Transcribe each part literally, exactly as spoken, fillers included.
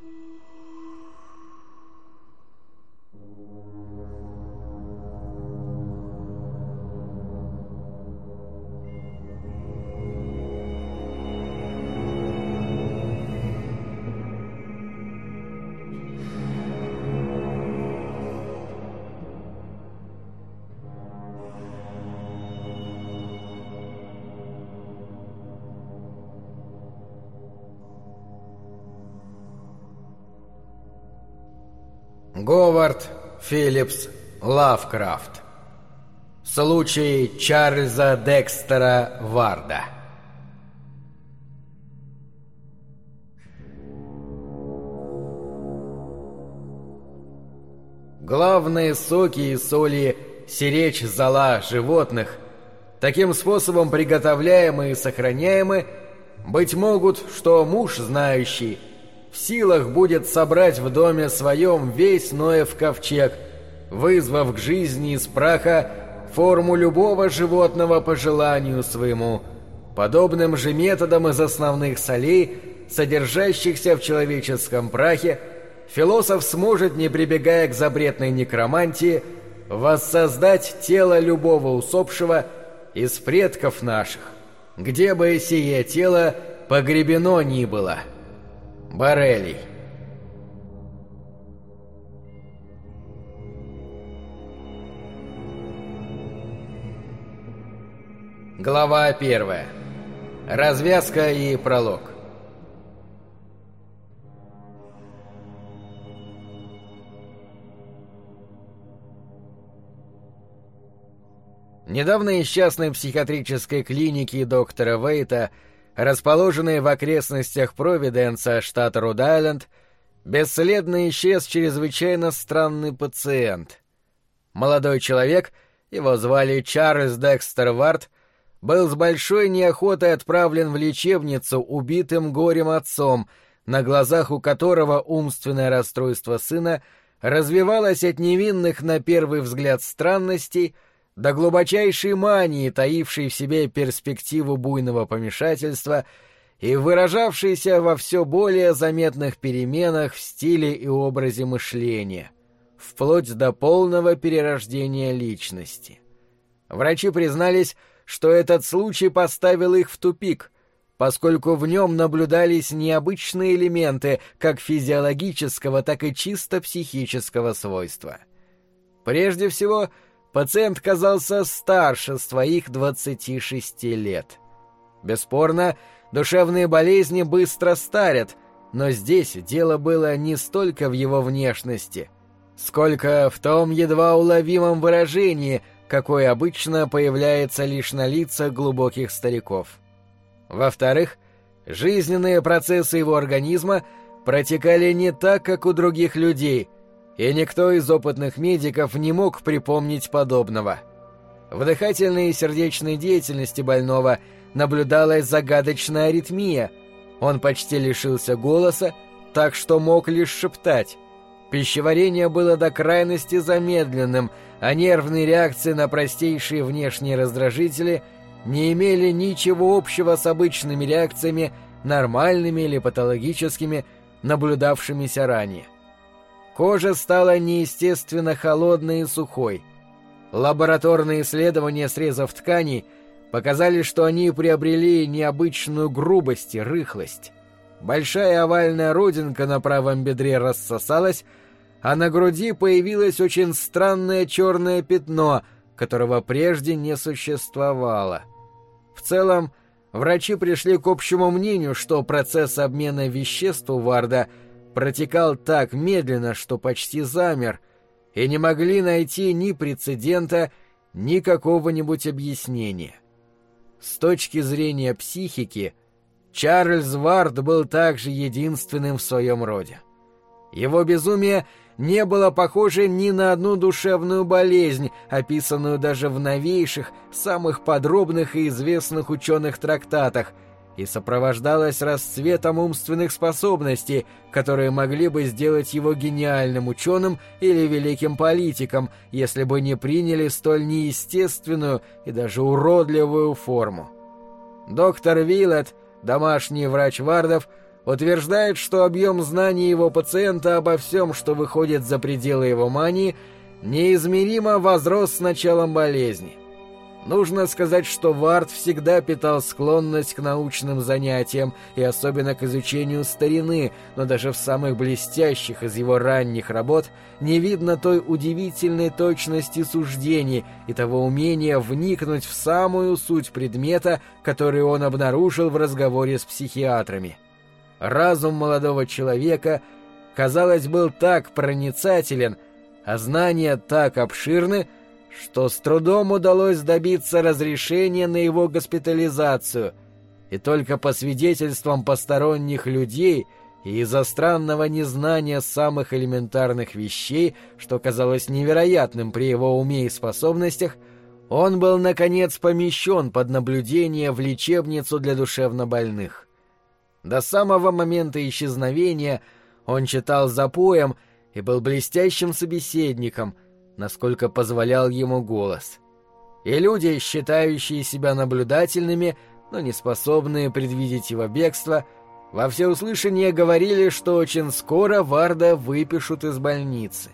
Говард Филлипс Лавкрафт. Случай Чарльза Декстера Варда. Главные соки и соли сиречь зола животных, таким способом приготовляемы и сохраняемы, быть могут, что муж знающий в силах будет собрать в доме своем весь Ноев ковчег, вызвав к жизни из праха форму любого животного по желанию своему, подобным же методом из основных солей, содержащихся в человеческом прахе, философ сможет, не прибегая к запретной некромантии, воссоздать тело любого усопшего из предков наших, где бы сие тело погребено ни было. Борелий. Глава первая. Развязка и пролог. Недавно из частной психиатрической клиники доктора Вейта, расположенной в окрестностях Провиденса, штата Род-Айленд, бесследно исчез чрезвычайно странный пациент. Молодой человек, его звали Чарльз Декстер Вард, был с большой неохотой отправлен в лечебницу убитым горем отцом, на глазах у которого умственное расстройство сына развивалось от невинных на первый взгляд странностей до глубочайшей мании, таившей в себе перспективу буйного помешательства и выражавшейся во все более заметных переменах в стиле и образе мышления, вплоть до полного перерождения личности. Врачи признались, что этот случай поставил их в тупик, поскольку в нем наблюдались необычные элементы как физиологического, так и чисто психического свойства. Прежде всего, пациент казался старше своих двадцати шести лет. Бесспорно, душевные болезни быстро старят, но здесь дело было не столько в его внешности, сколько в том едва уловимом выражении, какое обычно появляется лишь на лицах глубоких стариков. Во-вторых, жизненные процессы его организма протекали не так, как у других людей, и никто из опытных медиков не мог припомнить подобного. В дыхательной и сердечной деятельности больного наблюдалась загадочная аритмия. Он почти лишился голоса, так что мог лишь шептать. Пищеварение было до крайности замедленным, а нервные реакции на простейшие внешние раздражители не имели ничего общего с обычными реакциями, нормальными или патологическими, наблюдавшимися ранее. Кожа стала неестественно холодной и сухой. Лабораторные исследования срезов тканей показали, что они приобрели необычную грубость и рыхлость. Большая овальная родинка на правом бедре рассосалась, а на груди появилось очень странное черное пятно, которого прежде не существовало. В целом, врачи пришли к общему мнению, что процесс обмена веществ у Варда протекал так медленно, что почти замер, и не могли найти ни прецедента, ни какого-нибудь объяснения. С точки зрения психики, Чарльз Вард был также единственным в своем роде. Его безумие не было похоже ни на одну душевную болезнь, описанную даже в новейших, самых подробных и известных ученых трактатах, и сопровождалось расцветом умственных способностей, которые могли бы сделать его гениальным ученым или великим политиком, если бы не приняли столь неестественную и даже уродливую форму. Доктор Виллет, домашний врач Вардов, утверждает, что объем знаний его пациента обо всем, что выходит за пределы его мании, неизмеримо возрос с началом болезни. Нужно сказать, что Вард всегда питал склонность к научным занятиям и особенно к изучению старины, но даже в самых блестящих из его ранних работ не видно той удивительной точности суждений и того умения вникнуть в самую суть предмета, который он обнаружил в разговоре с психиатрами. Разум молодого человека, казалось, был так проницателен, а знания так обширны, что с трудом удалось добиться разрешения на его госпитализацию, и только по свидетельствам посторонних людей и из-за странного незнания самых элементарных вещей, что казалось невероятным при его уме и способностях, он был, наконец, помещен под наблюдение в лечебницу для душевнобольных. До самого момента исчезновения он читал запоем и был блестящим собеседником, насколько позволял ему голос. И люди, считающие себя наблюдательными, но не способные предвидеть его бегство, во всеуслышание говорили, что очень скоро Варда выпишут из больницы.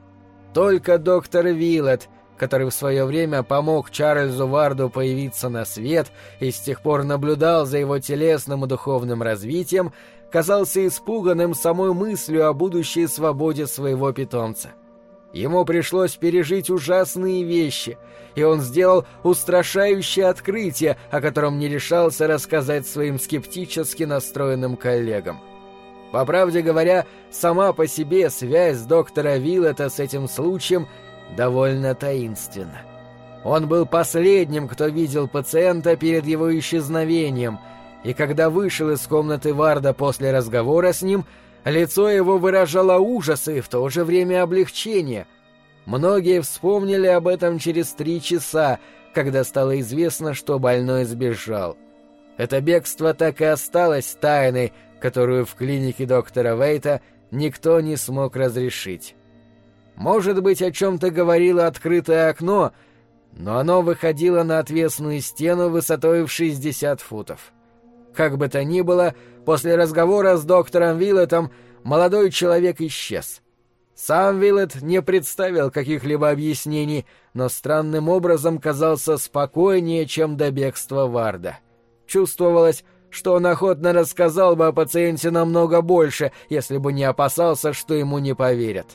Только доктор Виллет, который в свое время помог Чарльзу Варду появиться на свет и с тех пор наблюдал за его телесным и духовным развитием, казался испуганным самой мыслью о будущей свободе своего питомца. Ему пришлось пережить ужасные вещи, и он сделал устрашающее открытие, о котором не решался рассказать своим скептически настроенным коллегам. По правде говоря, сама по себе связь доктора Виллета с этим случаем довольно таинственна. Он был последним, кто видел пациента перед его исчезновением, и когда вышел из комнаты Варда после разговора с ним, лицо его выражало ужас и в то же время облегчение. Многие вспомнили об этом через три часа, когда стало известно, что больной сбежал. Это бегство так и осталось тайной, которую в клинике доктора Вейта никто не смог разрешить. Может быть, о чем-то говорило открытое окно, но оно выходило на отвесную стену высотой в шестьдесят футов. Как бы то ни было, после разговора с доктором Виллетом молодой человек исчез. Сам Виллет не представил каких-либо объяснений, но странным образом казался спокойнее, чем до бегства Варда. Чувствовалось, что он охотно рассказал бы о пациенте намного больше, если бы не опасался, что ему не поверят.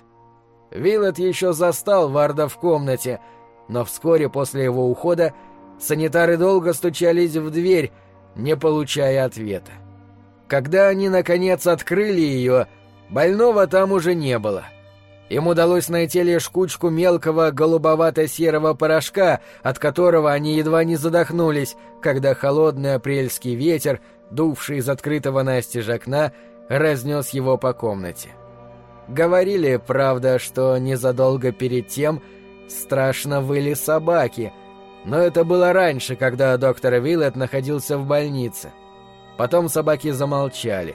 Виллет еще застал Варда в комнате, но вскоре после его ухода санитары долго стучались в дверь, не получая ответа. Когда они, наконец, открыли ее, больного там уже не было. Им удалось найти лишь кучку мелкого голубовато-серого порошка, от которого они едва не задохнулись, когда холодный апрельский ветер, дувший из открытого настежь окна, разнес его по комнате. Говорили, правда, что незадолго перед тем страшно выли собаки, но это было раньше, когда доктор Виллет находился в больнице. Потом собаки замолчали.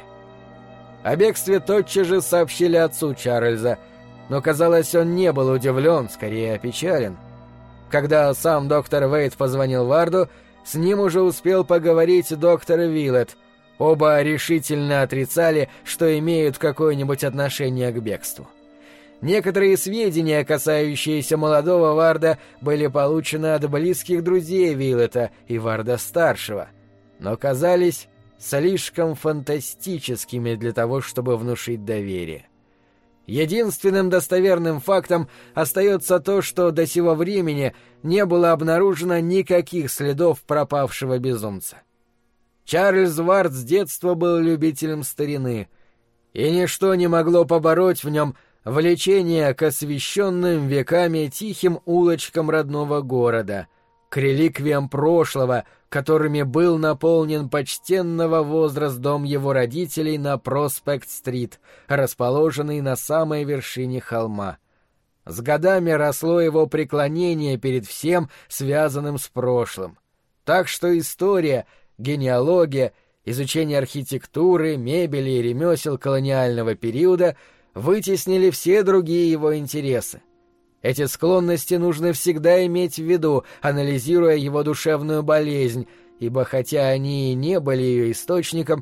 О бегстве тотчас же сообщили отцу Чарльза, но, казалось, он не был удивлен, скорее опечален. Когда сам доктор Вейт позвонил Варду, с ним уже успел поговорить доктор Виллет. Оба решительно отрицали, что имеют какое-нибудь отношение к бегству. Некоторые сведения, касающиеся молодого Варда, были получены от близких друзей Виллета и Варда-старшего, но казались слишком фантастическими для того, чтобы внушить доверие. Единственным достоверным фактом остается то, что до сего времени не было обнаружено никаких следов пропавшего безумца. Чарльз Вард с детства был любителем старины, и ничто не могло побороть в нем влечение к освещенным веками тихим улочкам родного города, к реликвиям прошлого, которыми был наполнен почтенного возраст дом его родителей на Проспект-стрит, расположенный на самой вершине холма. С годами росло его преклонение перед всем, связанным с прошлым. Так что история, генеалогия, изучение архитектуры, мебели и ремесел колониального периода вытеснили все другие его интересы. Эти склонности нужно всегда иметь в виду, анализируя его душевную болезнь, ибо хотя они и не были ее источником,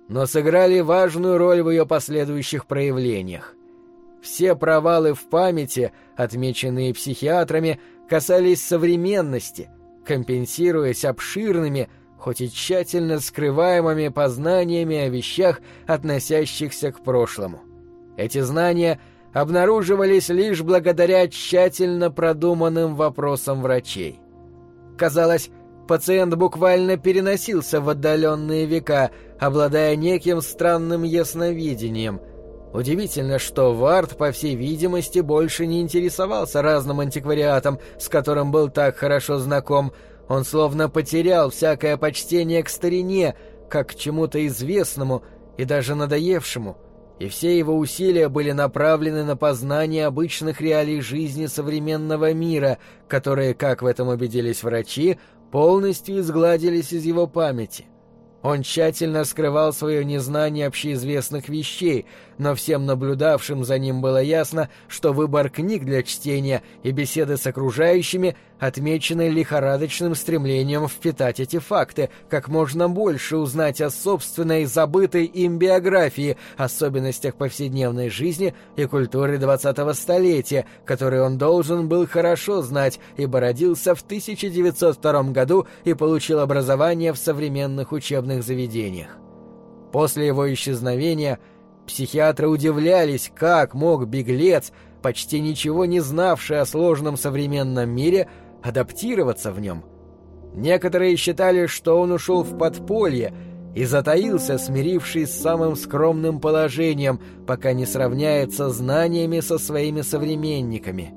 но сыграли важную роль в ее последующих проявлениях. Все провалы в памяти, отмеченные психиатрами, касались современности, компенсируясь обширными, хоть и тщательно скрываемыми познаниями о вещах, относящихся к прошлому. Эти знания обнаруживались лишь благодаря тщательно продуманным вопросам врачей. Казалось, пациент буквально переносился в отдаленные века, обладая неким странным ясновидением. Удивительно, что Вард, по всей видимости, больше не интересовался разным антиквариатом, с которым был так хорошо знаком. Он словно потерял всякое почтение к старине, как к чему-то известному и даже надоевшему, и все его усилия были направлены на познание обычных реалий жизни современного мира, которые, как в этом убедились врачи, полностью изгладились из его памяти. Он тщательно скрывал свое незнание общеизвестных вещей, но всем наблюдавшим за ним было ясно, что выбор книг для чтения и беседы с окружающими отмечены лихорадочным стремлением впитать эти факты, как можно больше узнать о собственной забытой им биографии, особенностях повседневной жизни и культуры двадцатого столетия, которые он должен был хорошо знать, ибо родился в тысяча девятьсот втором году и получил образование в современных учебных заведениях. После его исчезновения психиатры удивлялись, как мог беглец, почти ничего не знавший о сложном современном мире, адаптироваться в нем. Некоторые считали, что он ушел в подполье и затаился, смирившись с самым скромным положением, пока не сравняется знаниями со своими современниками.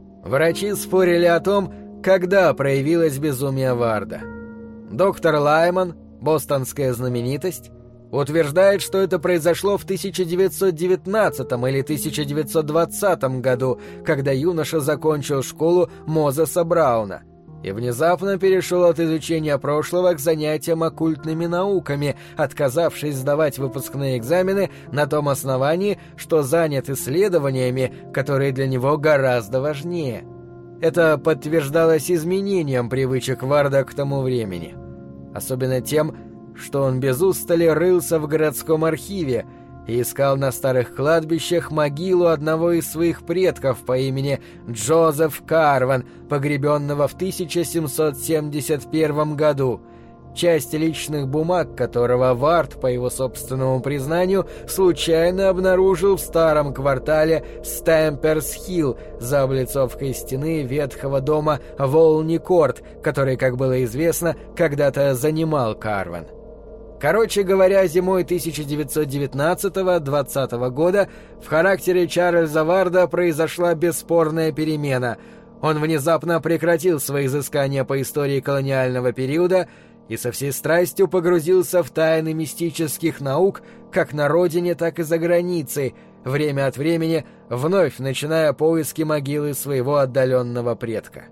Врачи спорили о том, когда проявилось безумие Варда. Доктор Лайман, бостонская знаменитость, утверждает, что это произошло в тысяча девятьсот девятнадцатом или тысяча девятьсот двадцатом году, когда юноша закончил школу Мозеса Брауна и внезапно перешел от изучения прошлого к занятиям оккультными науками, отказавшись сдавать выпускные экзамены на том основании, что занят исследованиями, которые для него гораздо важнее. Это подтверждалось изменением привычек Варда к тому времени. Особенно тем, что он без устали рылся в городском архиве и искал на старых кладбищах могилу одного из своих предков по имени Джозеф Карван, погребенного в тысяча семьсот семьдесят первом году, часть личных бумаг которого Вард, по его собственному признанию, случайно обнаружил в старом квартале Стэмперс-Хилл за облицовкой стены ветхого дома Волни-Корт, который, как было известно, когда-то занимал Карван. Короче говоря, зимой тысяча девятьсот девятнадцатого-двадцатого года в характере Чарльза Варда произошла бесспорная перемена. Он внезапно прекратил свои изыскания по истории колониального периода и со всей страстью погрузился в тайны мистических наук как на родине, так и за границей, время от времени вновь начиная поиски могилы своего отдаленного предка.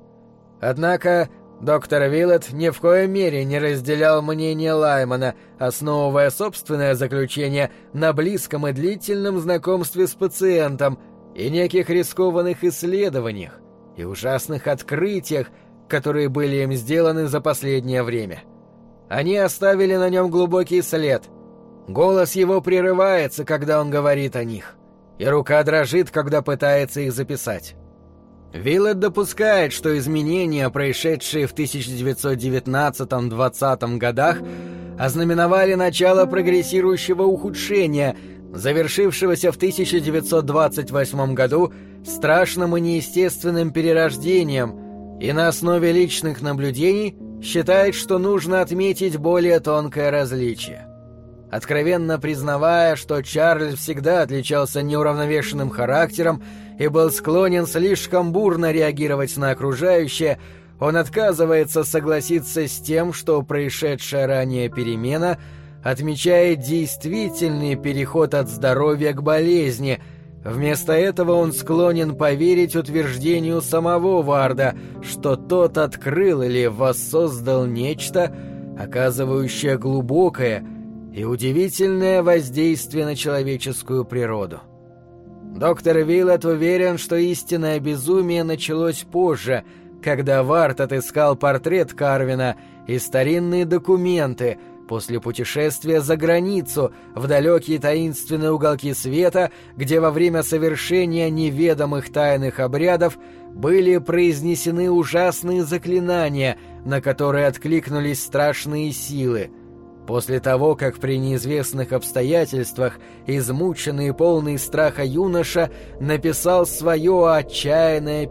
Однако доктор Виллет ни в коей мере не разделял мнение Лаймана, основывая собственное заключение на близком и длительном знакомстве с пациентом и неких рискованных исследованиях и ужасных открытиях, которые были им сделаны за последнее время. Они оставили на нем глубокий след. Голос его прерывается, когда он говорит о них, и рука дрожит, когда пытается их записать. Виллет допускает, что изменения, происшедшие в тысяча девятьсот девятнадцатом-двадцатом годах, ознаменовали начало прогрессирующего ухудшения, завершившегося в тысяча девятьсот двадцать восьмом году страшным и неестественным перерождением, и на основе личных наблюдений считает, что нужно отметить более тонкое различие. Откровенно признавая, что Чарльз всегда отличался неуравновешенным характером и был склонен слишком бурно реагировать на окружающее, он отказывается согласиться с тем, что происшедшая ранее перемена отмечает действительный переход от здоровья к болезни. Вместо этого он склонен поверить утверждению самого Варда, что тот открыл или воссоздал нечто, оказывающее глубокое и удивительное воздействие на человеческую природу. Доктор Виллет уверен, что истинное безумие началось позже, когда Вард отыскал портрет Карвина и старинные документы, после путешествия за границу, в далекие таинственные уголки света, где во время совершения неведомых тайных обрядов были произнесены ужасные заклинания, на которые откликнулись страшные силы. После того, как при неизвестных обстоятельствах измученный и полный страха юноша написал свое отчаянное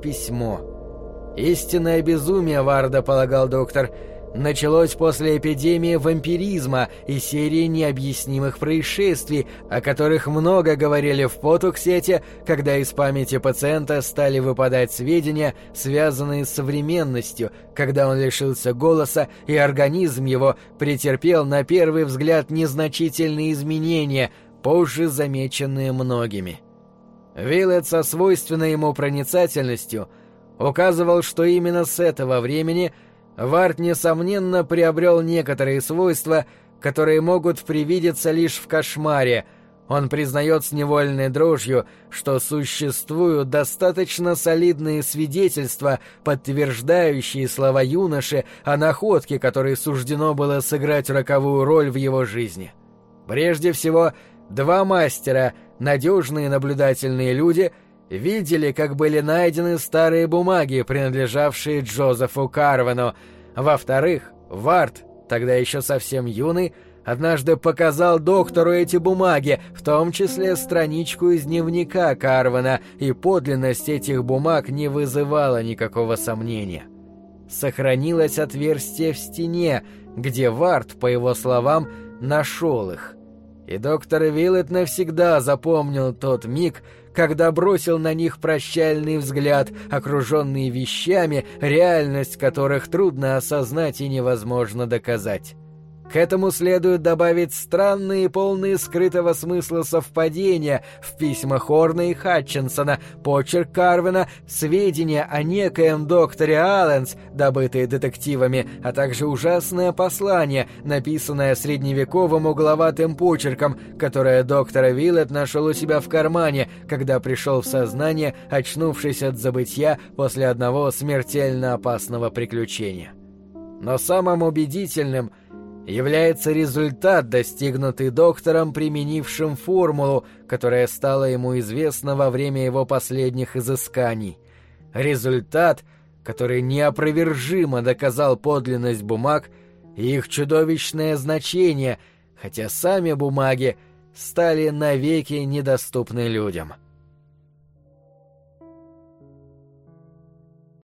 письмо. Истинное безумие, Варда, полагал доктор, началось после эпидемии вампиризма и серии необъяснимых происшествий, о которых много говорили в Потуксете, когда из памяти пациента стали выпадать сведения, связанные с современностью, когда он лишился голоса и организм его претерпел на первый взгляд незначительные изменения, позже замеченные многими. Виллет со свойственной ему проницательностью указывал, что именно с этого времени Вард, несомненно, приобрел некоторые свойства, которые могут привидеться лишь в кошмаре. Он признает с невольной дрожью, что существуют достаточно солидные свидетельства, подтверждающие слова юноши о находке, которой суждено было сыграть роковую роль в его жизни. Прежде всего, два мастера, надежные наблюдательные люди, видели, как были найдены старые бумаги, принадлежавшие Джозефу Карвану. Во-вторых, Вард, тогда еще совсем юный, однажды показал доктору эти бумаги, в том числе страничку из дневника Карвана, и подлинность этих бумаг не вызывала никакого сомнения. Сохранилось отверстие в стене, где Вард, по его словам, нашел их. И доктор Виллет навсегда запомнил тот миг, когда бросил на них прощальный взгляд, окруженный вещами, реальность которых трудно осознать и невозможно доказать. К этому следует добавить странные и полные скрытого смысла совпадения в письмах Хорна и Хатчинсона, почерк Карвана, сведения о некоем докторе Алленс, добытые детективами, а также ужасное послание, написанное средневековым угловатым почерком, которое доктор Виллет нашел у себя в кармане, когда пришел в сознание, очнувшись от забытья после одного смертельно опасного приключения. Но самым убедительным является результат, достигнутый доктором, применившим формулу, которая стала ему известна во время его последних изысканий. Результат, который неопровержимо доказал подлинность бумаг и их чудовищное значение, хотя сами бумаги стали навеки недоступны людям.